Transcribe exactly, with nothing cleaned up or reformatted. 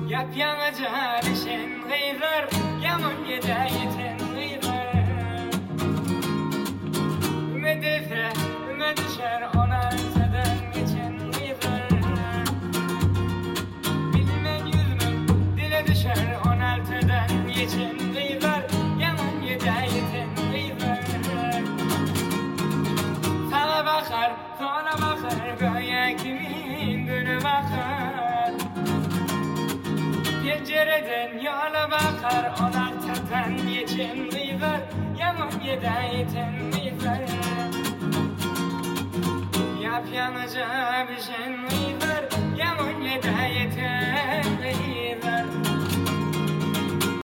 Yapyanaca düşen gıyrar, yaman yeda yeten gıyrar. Ümedefe, üme düşer ona öteden geçen gıyrar. Bilmen yüzmen, dile düşer on altıdan geçen gıyrar, yaman yeda yeten gıyrar. Sağa bakar, sola bakar, göğe kimin günü bakar. Pencereden yola bakar, on altıdan geçen gıyrar, yaman yeda yeten gıyrar. Yapyanaca pişen